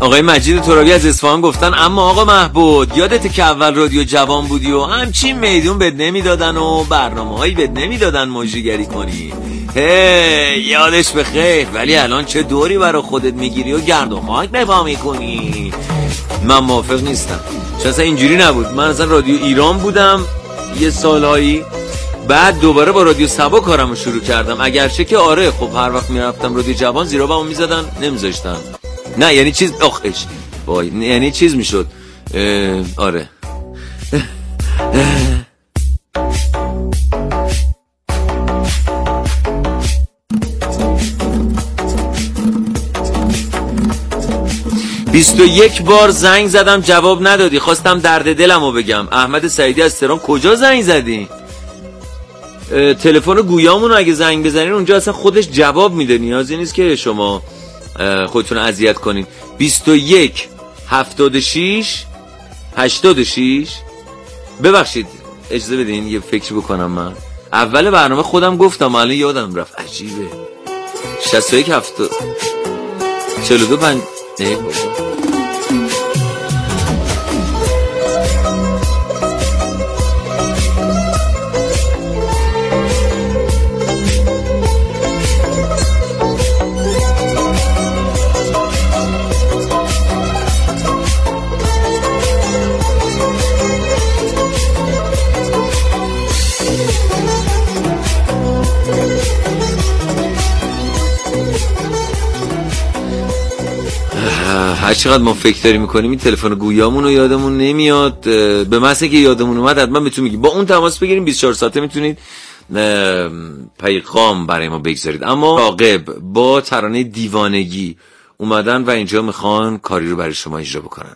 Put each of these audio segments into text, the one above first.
آقای مجید ترابی از اصفهان گفتن اما آقا محبود یادته که اول رادیو جوان بودی و همچین میدون بد نمیدادن و برنامه‌هایی بد نمیدادن موجیگری کنی. یادش بخیر، ولی الان چه دوری برای خودت میگیری و گرد و خاک نگاه میکنی. من موافق نیستم، چون اصلا اینجوری نبود. من اصلا رادیو ایران بودم یه سالهایی، بعد دوباره با رادیو سبا کارمو شروع کردم. اگرچه که آره خب هر وقت میرفتم رادیو جوان زیرا بامو میزدن نمیذاشتن. نه یعنی چیز آخش وای، یعنی چیز میشد. آره 21 بار زنگ زدم جواب ندادی، خواستم درد دلمو بگم. احمد سعیدی از تهران. کجا زنگ زدی؟ تلفن گویامونو اگه زنگ بزنین اونجا اصلا خودش جواب میده، نیازی نیست که شما خودتون اذیت کنین. 21 76 86. ببخشید اجازه بدین یه فکر بکنم. من اول برنامه خودم گفتم الان یادم رفت، عجیبه. 61 70 42 5 هر چقدر ما فکر داریم میکنیم این تلفن گویامون رو یادمون نمیاد. به محض اینکه یادمون اومد حتما بهتون میگیم. با اون تماس بگیریم. 24 ساعته میتونید پیغام برای ما بگذارید. اما راغب با ترانه دیوانگی اومدن و اینجا میخوان کاری رو برای شما اجرا بکنن.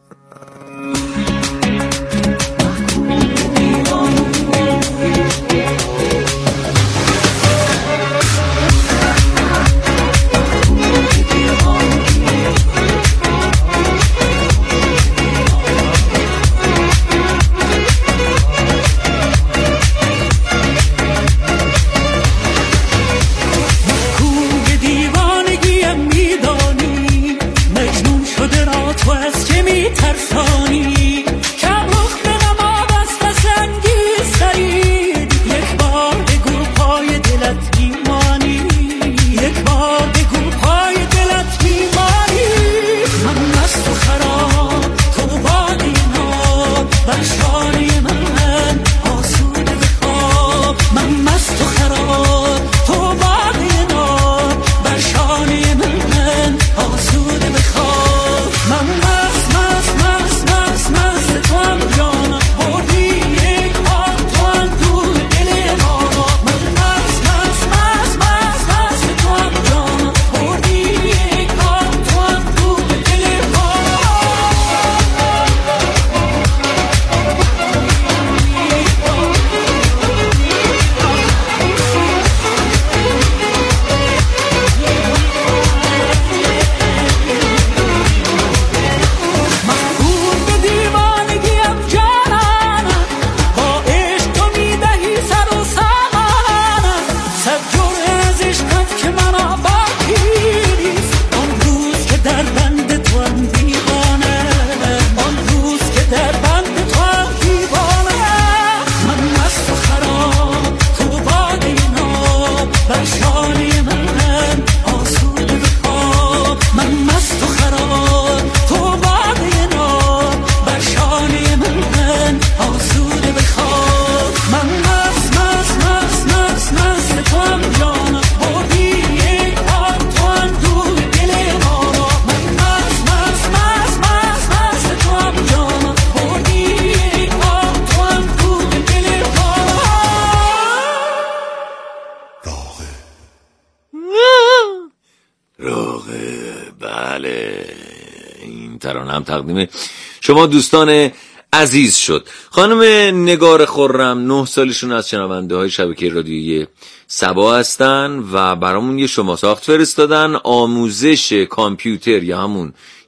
هم تقدیم شما دوستان عزیز شد. خانم نگار خرم 9 سالشون از شنونده های شبکه رادیویی سبا هستن و برامون یه شما ساخت فرستادن. آموزش کامپیوتر یا همون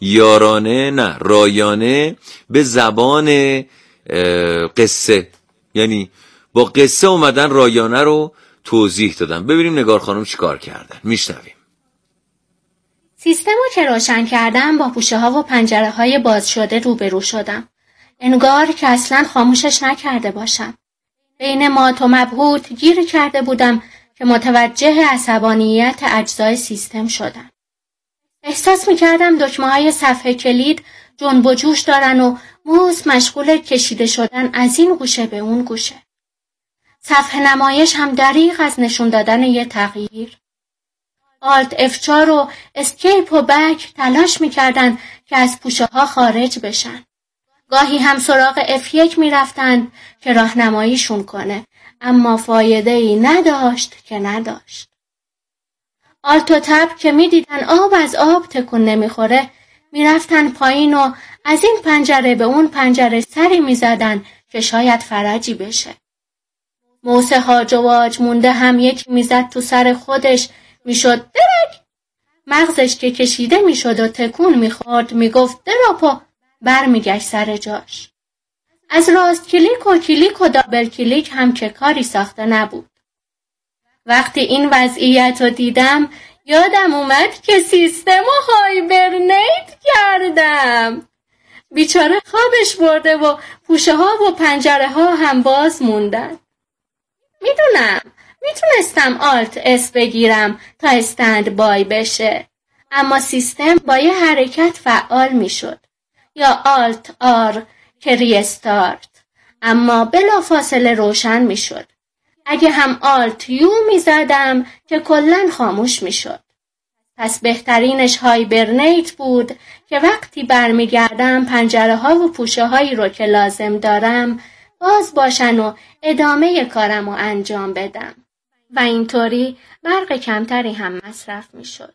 رایانه به زبان قصه، یعنی با قصه اومدن رایانه رو توضیح دادن. ببینیم نگار خانم چی کار کردن. میشنویم. سیستمو که روشن کردم با پوشه ها و پنجره های باز شده روبرو شدم. انگار که اصلا خاموشش نکرده باشم. بین مات و مبهوت گیر کرده بودم که متوجه عصبانیت اجزای سیستم شدم. احساس میکردم دکمه های صفحه کلید جنب و جوش دارن و موس مشغول کشیده شدن از این گوشه به اون گوشه. صفحه نمایش هم دریغ از نشون دادن یه تغییر. آلت F4 و اسکیپ و بک تلاش میکردن که از پوشه ها خارج بشن. گاهی هم سراغ F1 میرفتن که راهنماییشون کنه، اما فایده‌ای نداشت که نداشت. آلت و تب که میدیدن آب از آب تکون نمیخوره، میرفتن پایین و از این پنجره به اون پنجره سری میزدن که شاید فرجی بشه. موس هاج و واج مونده هم یک میزد تو سر خودش، میشد درک. مغزش که کشیده میشد و تکون میخورد میگفت دراپا، برمیگشت سر جاش. از راست کلیک و کلیک و دابل کلیک هم که کاری ساخته نبود. وقتی این وضعیت رو دیدم یادم اومد که سیستم رو هایبرنیت کردم. بیچاره خوابش برده و پوشه ها و پنجره ها هم باز موندن. میدونم میتونستم آلت اس بگیرم تا استند بای بشه، اما سیستم با یه حرکت فعال میشد، یا آلت آر که ریستارت، اما بلا فاصله روشن میشد. اگه هم آلت یو میزدم که کلن خاموش میشد. پس بهترینش هایبرنیت بود که وقتی برمیگردم پنجره ها و پوشه هایی رو که لازم دارم باز باشن و ادامه کارم رو انجام بدم و اینطوری برق کمتری هم مصرف میشد.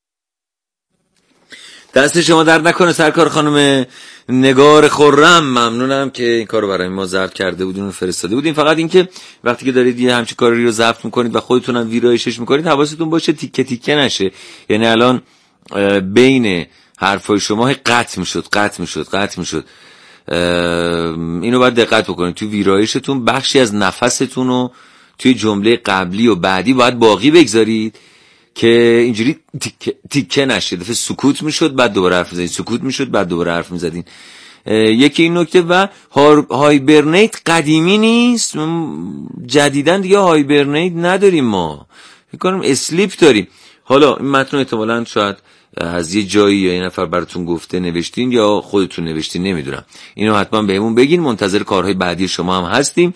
دست شما درد نکنه سرکار خانم نگار خرم، ممنونم که این کارو برای ما ضبط کرده بودین و فرستاده بودین. فقط اینکه وقتی که دارید یه همچین کاری رو ضبط میکنید و خودتون هم ویرایشش میکنید حواستون باشه تیکه تیکه نشه. یعنی الان بین حرفای شما قطع میشد. اینو باید دقت بکنید تو ویرایشتون بخشی از نفستون رو توی جمله قبلی و بعدی باید باقی بگذارید که اینجوری تیکه نشه. دفعه سکوت میشد بعد دوباره حرف میزدین، سکوت میشد بعد دوباره حرف میزدین. یکی این نکته. و هایبرنیت قدیمی نیست، جدیدن دیگه هایبرنیت نداریم، ما فکر کنم اسلیپ داریم. حالا این متن احتمالاً شاید از یه جایی یا یه نفر براتون گفته نوشتین یا خودتون نوشتین، نمیدونم. اینو حتما بهمون بگین، منتظر کارهای بعدی شما هم هستیم.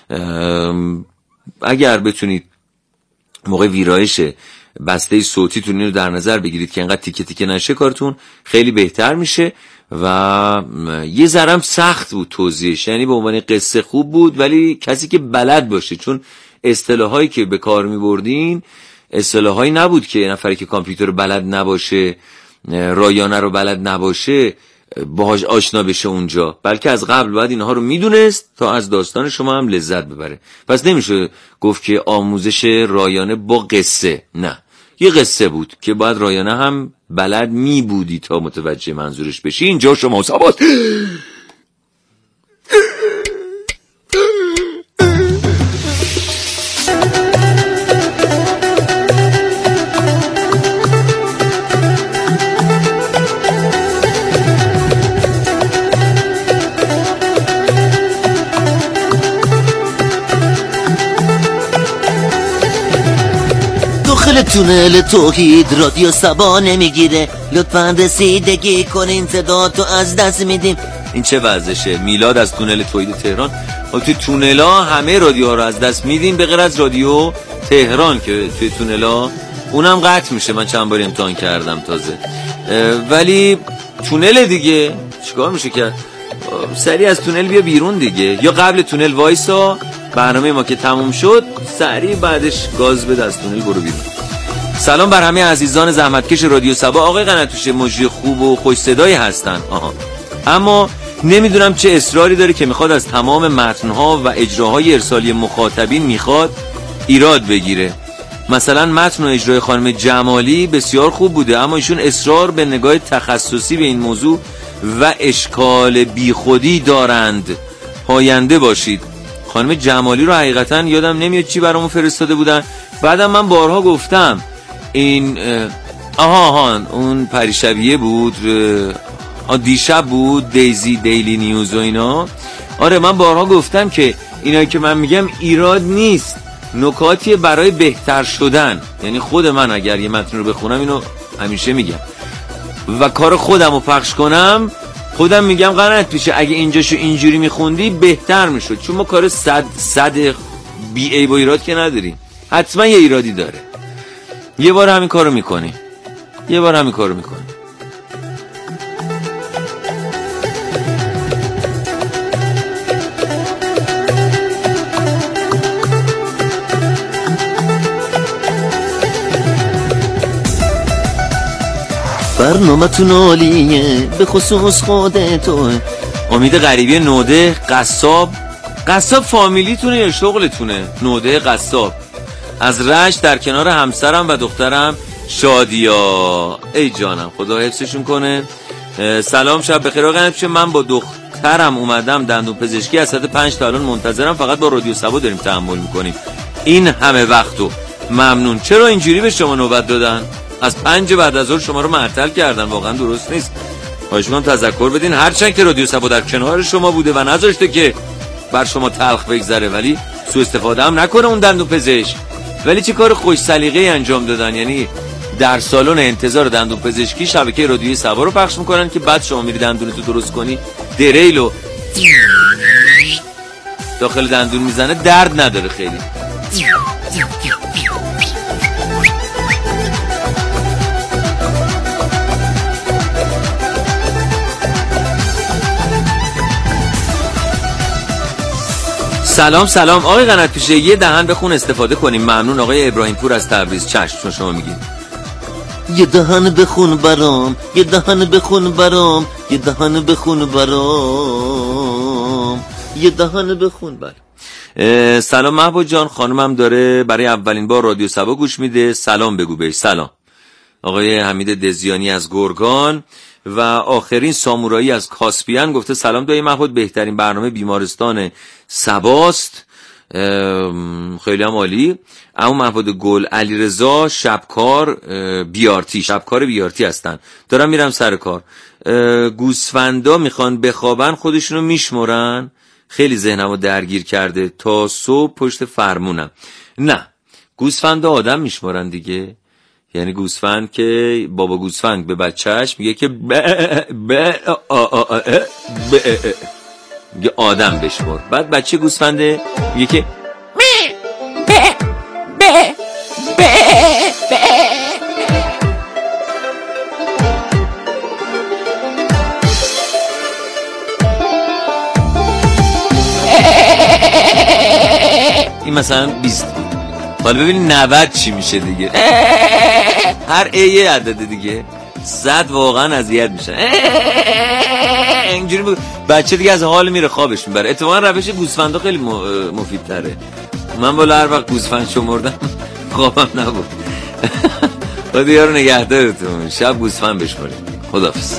اگر بتونید موقع ویرایش بسته صوتیتون اینو در نظر بگیرید که انقدر تیکه تیکه نشه کارتون خیلی بهتر میشه. و یه ذرم سخت بود توضیحش، یعنی به عنوان قصه خوب بود ولی کسی که بلد باشه، چون اصطلاحایی که به کار میبردین اصطلاحایی نبود که یه نفری که کامپیوتر رو بلد نباشه، رایانه رو بلد نباشه باهاش آشنا بشه اونجا، بلکه از قبل باید اینها رو میدونست تا از داستان شما هم لذت ببره. پس نمیشه گفت که آموزش رایانه با قصه، نه، یه قصه بود که باید رایانه هم بلد می بودی تا متوجه منظورش بشی. اینجا شما سبات تونل توحید رادیو سبا نمیگیره، لطفاً رسیدگی کنین، صداتو از دست میدیم. این چه ورزشه؟ میلاد از تونل توحید تهران. توی تونلا همه رادیوها رو از دست میدیم به غیر از رادیو تهران که توی تونلا اونم قطع میشه. من چند باری امتحان کردم تازه، ولی تونل دیگه چیکار میشه کرد؟ سریع از تونل بیا بیرون دیگه، یا قبل تونل وایسا، برنامه ما که تموم شد سریع بعدش گاز بده از تونل برو بیرون. سلام بر همه عزیزان زحمتکش رادیو سبا. آقای قناتوش مجری خوب و خوش صدایی هستن، اما نمیدونم چه اصراری داره که میخواد از تمام متنها و اجراهای ارسالی مخاطبین میخواد ایراد بگیره. مثلا متن و اجرای خانم جمالی بسیار خوب بوده، اما ایشون اصرار به نگاه تخصصی به این موضوع و اشکال بیخودی دارند. پاینده باشید. خانم جمالی رو حقیقتا یادم نمیاد چی برامون فرستاده بودن. بعدم من بارها گفتم این آها اون پریشبیه بود، دیشب بود، دیلی نیوز و اینا. آره من بارها گفتم که اینایی که من میگم ایراد نیست، نکاتیه برای بهتر شدن. یعنی خود من اگر یه متن رو بخونم اینو همیشه میگم و کار خودم رو پخش کنم، خودم میگم قرنت پیشه اگه اینجاشو اینجوری میخوندی بهتر میشد، چون ما کار صد بی ای با ایراد که نداریم، حتما یه ایرادی داره. یه بار همین کارو میکنی. برنامه‌تون عالیه به خصوص خودتو. امید غریبی نوده قصاب فامیلیتونه یا شغلتونه؟ نوده قصاب از رشت در کنار همسرم و دخترم شادیا. ای جانم خدا حفظشون کنه. سلام شب بخیر آقا قنفشه، من با دخترم اومدم دندون پزشکی از ساعت 5 تا الان منتظرم، فقط با رادیو سبا داریم تحمل میکنیم این همه وقتو. ممنون. چرا اینجوری به شما نوبت دادن؟ از 5 بعد از ظهر شما رو معطل کردن، واقعا درست نیست. خواهش می‌کنم تذکر بدین، هرچند که رادیو سبا در کنار شما بوده و نذاشته که بر شما تلخ بگذره، ولی سوء استفاده هم نکنه اون دندون پزشک. ولی چه کار خوش سلیقه‌ای انجام دادن، یعنی در سالن انتظار دندون پزشکی شبکه رادیوی سبا رو پخش میکنن که بعد شما میری دندونتو درست کنی، دریلو داخل دندون میزنه، درد نداره خیلی. سلام آقای قنات پیشه، یه دهن بخون استفاده کنیم. ممنون. آقای ابراهیم پور از تبریز. چشم چون شما میگید. یه دهن بخون برام، یه دهن بخون برام، یه دهن بخون برام، یه دهن بخون برام. سلام محبوب جان، خانمم داره برای اولین بار رادیو سبا گوش میده، سلام بگو بهش. سلام. آقای حمید دزیانی از گرگان و آخرین سامورایی از کاسپیان گفته سلام دایی محمود، بهترین برنامه بیمارستان سباست. خیلی هم عالی. اما محمود گل علیرضا شبکار بیارتی هستن. دارم میرم سر کار. گوسفندا میخوان بخوابن خودشونو میشمرن. خیلی ذهنمو درگیر کرده تا صبح پشت فرمونم. نه گوسفندا آدم میشمرن دیگه. یعنی گوسفند که بابا گوسفند به بچهش میگه که میگه آدم بشمر، بعد بچه گوسفنده میگه که این مثلا 20 بود. حالا ببینید 90 چی میشه دیگه. هر یه عدده دیگه. 100 واقعا اذیت میشن. اینجوری بچه دیگه از حال میره خوابش میبره. اتفاقا روش گوسفندا خیلی مفید تره. من بالا هر وقت گوسفند شمردم خوابم نبود. خدا یارو نگهدارتون. شب گوسفند بشمارید. خداحافظ.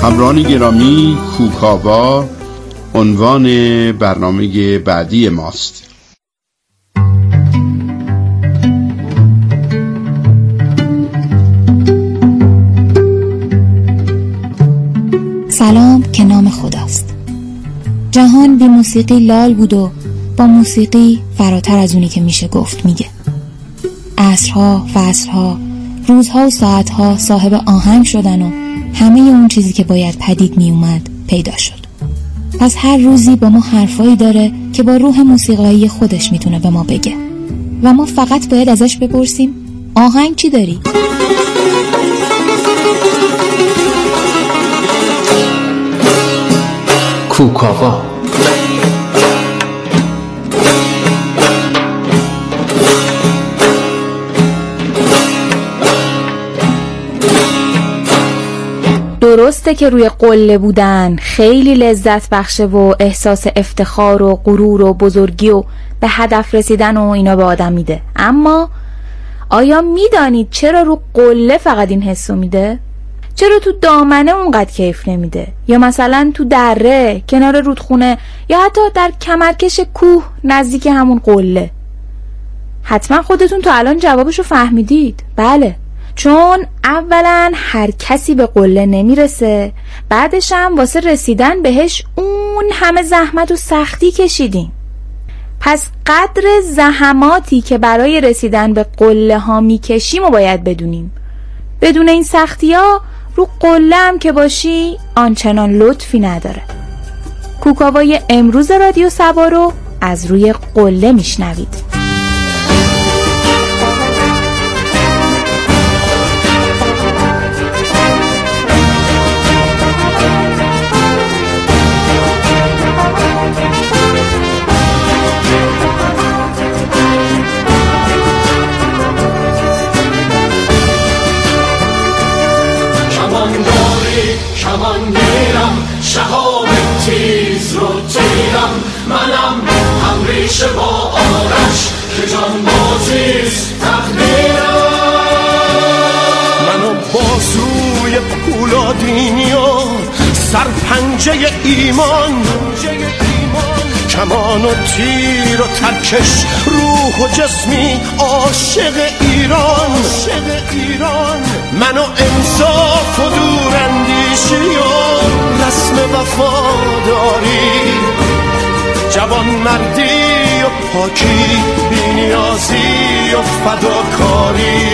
همراهان گرامی، کوکاوا عنوان برنامه بعدی ماست. سلام که نام خداست. جهان بی موسیقی لال بود و با موسیقی فراتر از اونی که میشه گفت میگه. عصرها، فصلها، روزها و ساعتها صاحب آهنگ شدن و همه اون چیزی که باید پدید می اومد پیدا شد. پس هر روزی با ما حرفایی داره که با روح موسیقایی خودش میتونه به ما بگه و ما فقط باید ازش بپرسیم آهنگ چی داری؟ کوکاوا. درسته که روی قله بودن خیلی لذت بخشه و احساس افتخار و غرور و بزرگی و به هدف رسیدن و اینا به آدم میده، اما آیا میدانید چرا رو قله فقط این حسو میده؟ چرا تو دامنه اونقدر کیف نمیده؟ یا مثلا تو دره، کنار رودخونه، یا حتی در کمرکش کوه نزدیک همون قله؟ حتما خودتون تو الان جوابشو فهمیدید. بله، چون اولا هر کسی به قله نمیرسه، بعدش هم واسه رسیدن بهش اون همه زحمت و سختی کشیدیم. پس قدر زحماتی که برای رسیدن به قله ها میکشیم و باید بدونیم. بدون این سختی ها رو قله هم که باشی آنچنان لطفی نداره. کوکاوای امروز رادیو سبا رو از روی قله میشنوید. کمان میرم، شهاب تیز رو تیرم، منم هم ریشه با آرش که جان بازیست تقدیرم. منو بازوی پولادینی و سرپنجه ایمان، کمان و تیر و ترکش، روح و جسمی عاشق ایران. منو انصاف و دوراندیشی و رسم وفاداری، جوان مردی و پاکی، بی‌نیازی و فداکاری.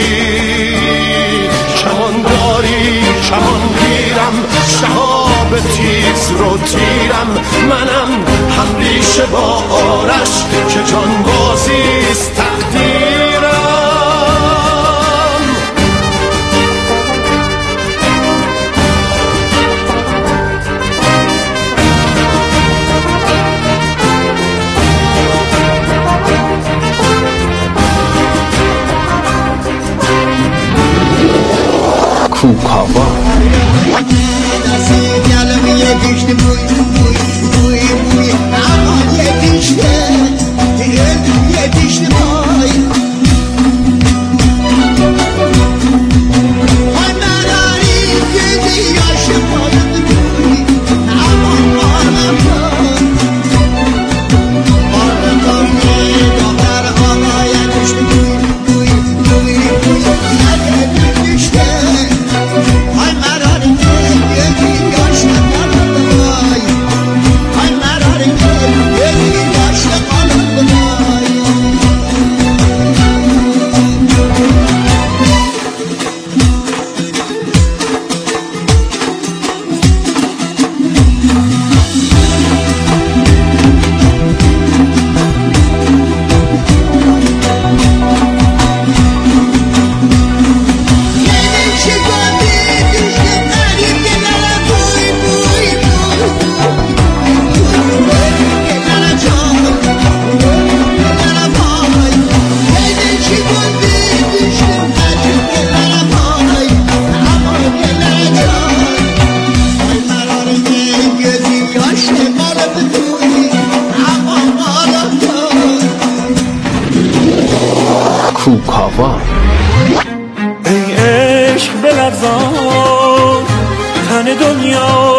کمان گیرم، شهاب تیز رو تیرم، منم هم ریشه با آرش که جان بازیست تقدیرم. کوکاوا. کوکاوا. ای عشق بلرزان تن دنیا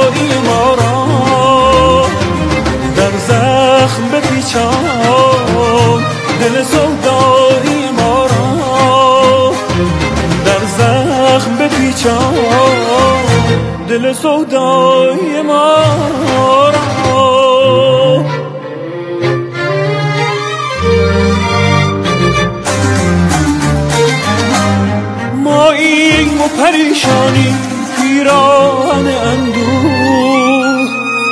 دل سودای ما را. ما این و پریشانی پیران اندوه،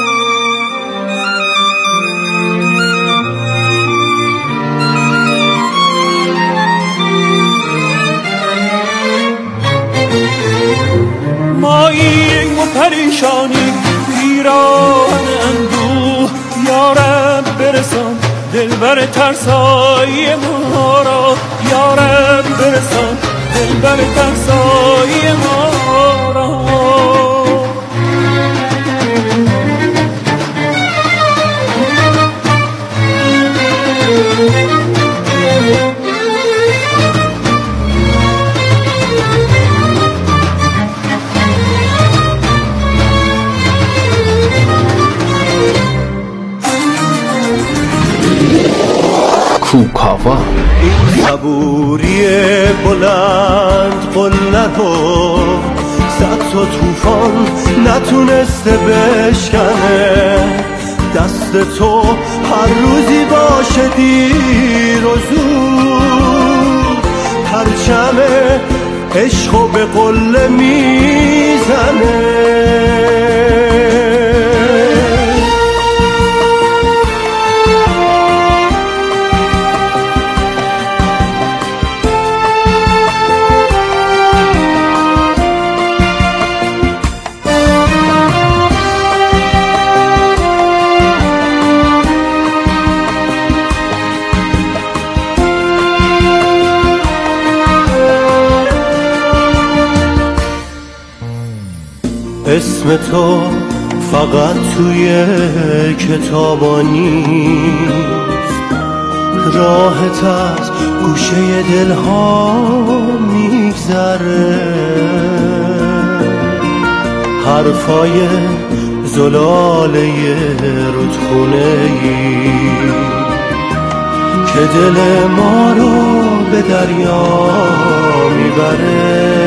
ما این و پریشانی پیران اندوه. یارب برسان دلبر ترسای ما را، یارب برسان دلبر ترسای ما را. کوکاوا. این صبوری بلند قلت و صد تا طوفان نتونسته بشکنه. دست تو هر روزی باشه دیر و زود، پرچم عشقو به قله میزنه. اسم تو فقط توی کتابا نیست، راحت از گوشه دلها میگذره. حرفای زلاله رودخونه‌ای که دل ما رو به دریا میبره.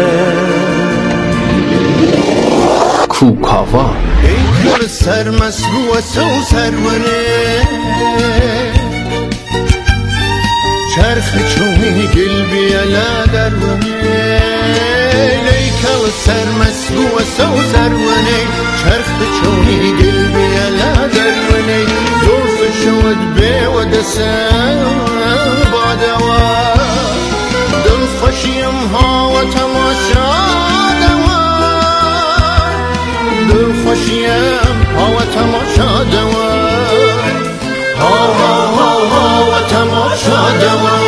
کوکاوا. ای گل سرمسبو و سرونه، چرخ چونی گل بیالا درونه. ای گل سرمسبو و سرونه، چرخ چونی گل بیالا درونه. زلف شود به و دسم بادوا، دل خوشیم ها و تماشا خوشیم ها و تماشا دوان، ها ها ها ها و تماشا دوان.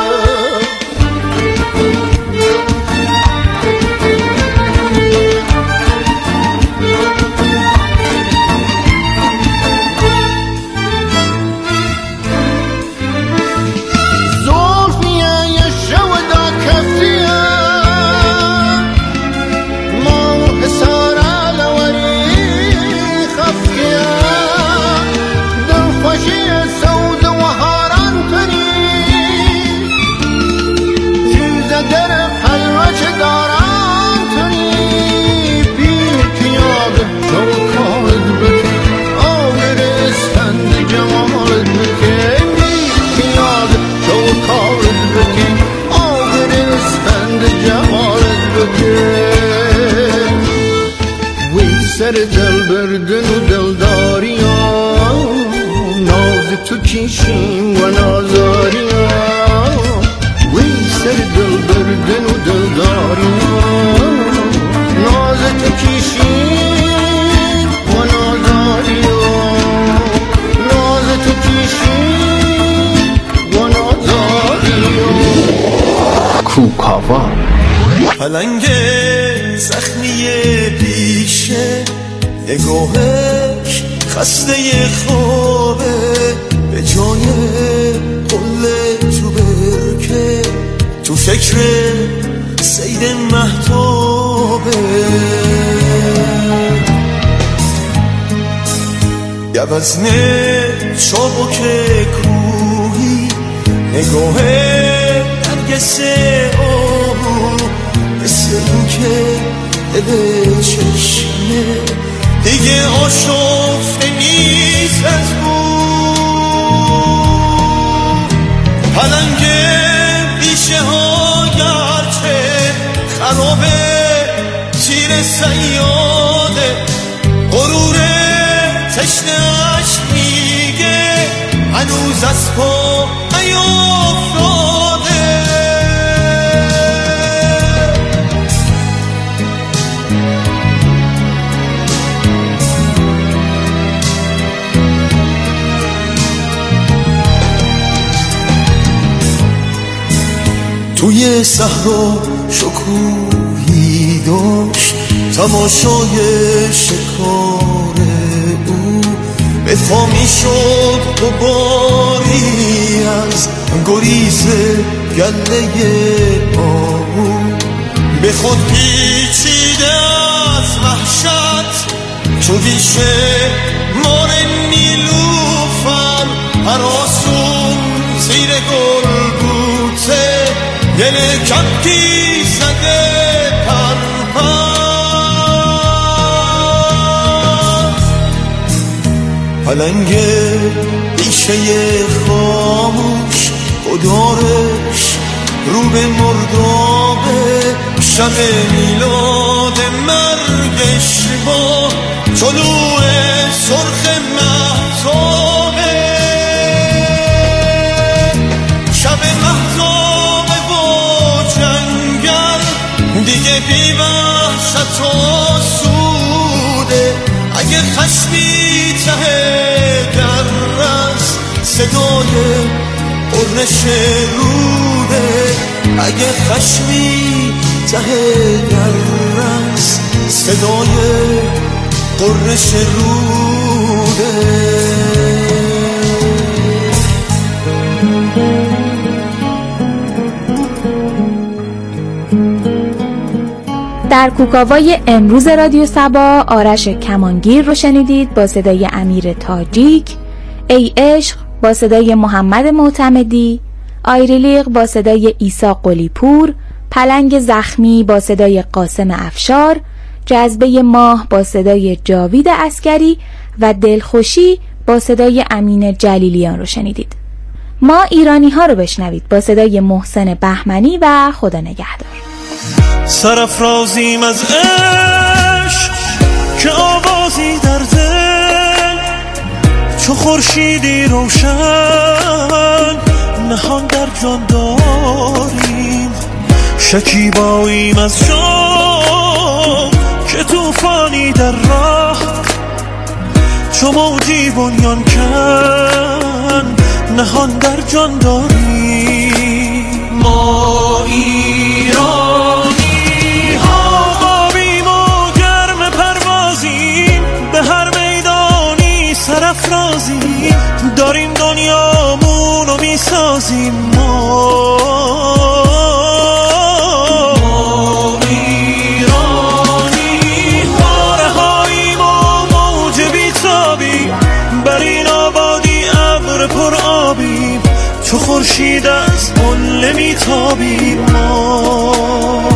سر دل بردن و دلداری ها، ناز تو کشیم و نازاری ها. وی سر دل بردن و دلداری ها، ناز تو کشیم و نازاری ها. ناز تو کشیم و نازاری ها. کوکاوا. پلنگ زخمی پیشه، نگاهش خسته خوابه. به جای قله تو برکه، تو فکر سید مهتابه. گوزنه چابک کوهی، نگاه نرگس آهو، مثل این که دل چشمه آشفته نیست از پلنگ بیشه ها گرچه خرابه تیر سیاده غرور تشنهش میگه هنوز از پا نیافتاده. توی صحرا شکوهی داشت تماشای شکار او به پا می شد غباری از گریز گله آهو به خود پیچیده از وحشت تو بیشه مار نیلوفر هراسون زیر گل بوته دل کپی زده پرپر پلنگ بیشه خاموش خدارش رو به مردابه شب میلاد مرگش با طلوع سرخ مهتابه شب مهتابه با جنگل دیگه بی وحشت و سوده اگه خشمی ته درست صدای قرنش روده اگه خشمی ته درست صدای قرنش روده. در کوکاوای امروز رادیو صبا آرش کمانگیر رو شنیدید با صدای امیر تاجیک، ای عشق با صدای محمد معتمدی، آیریلیق با صدای عیسی قلیپور، پلنگ زخمی با صدای قاسم افشار، جذبه ماه با صدای جاوید عسکری و دلخوشی با صدای امین جلیلیان رو شنیدید. ما ایرانی ها رو بشنوید با صدای محسن بهمنی و خدا نگهدار. سرافرازیم از عشق که آوازی در دل چو خورشیدی روشن نهان در جان داریم شکیباییم از شام که طوفانی در راه چو موجی بنیان کن نهان در جان داریم. ما ایرانی ها قابیم و گرم پروازیم به هر میدانی سرافرازیم داریم دنیامون رو میسازیم. ما ایرانی ها رهاییم و موج بیتابیم بر این آبادی ابر پر آبیم چو خورشید از قله میتابیم. ما